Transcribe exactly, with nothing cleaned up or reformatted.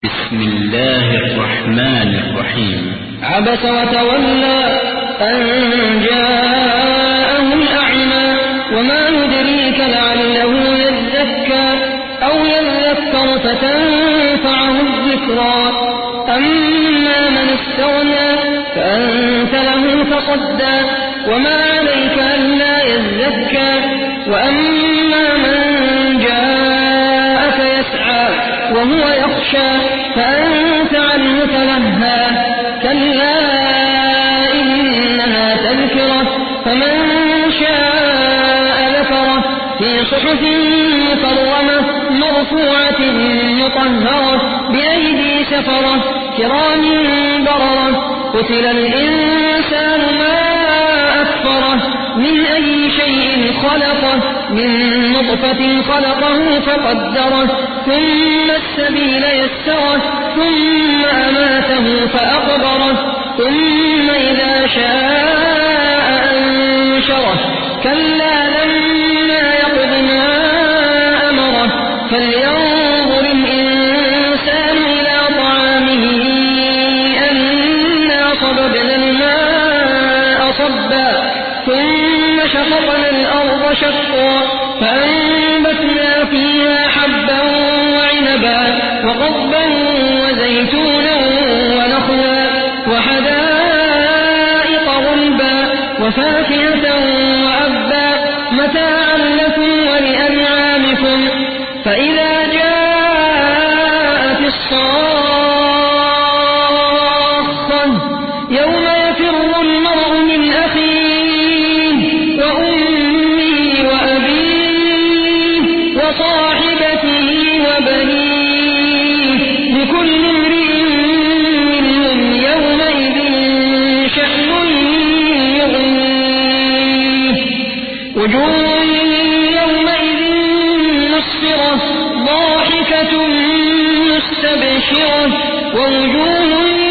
بسم الله الرحمن الرحيم. عبس وتولى أن جاءه الأعمى وما يدريك لعله يزكى أو يذكر فتنفعه الذكرى أما من استغنى فأنت له تصدى وما عليك ألا يزكى وأما من جاءك يسعى وهو يخشى فأنت عنه تلهى كلا إنها تذكرة فمن شاء ذكره في صحف مكرمة مرفوعة مطهرة بأيدي سفرة كرام بررة قتل الإنسان ما أكفره من أي شيء خلقه من نطفة خلقه فقدره ثم السبيل يسره ثم أماته فأقبره ثم إذا شاء أنشره كلا لما يقض ما أمره فلينظر الإنسان إلى طعامه أنا صببنا الماء صبا ثم شققنا الأرض شقا فأنبتنا فيها حبا وعنبا وقضبا وزيتونا ونخلا وحدائق غلبا وفاكهة وأبا متاعا لكم ولأنعامكم فإذا جاءت الصاخة يوم يفر المرء من أخيه وأمه وأبيه وصاحبته وبنيه لكل امرئ منهم يومئذ شأن يغنيه وجوه يومئذ مسفرة ضاحكة مستبشرة ووجوه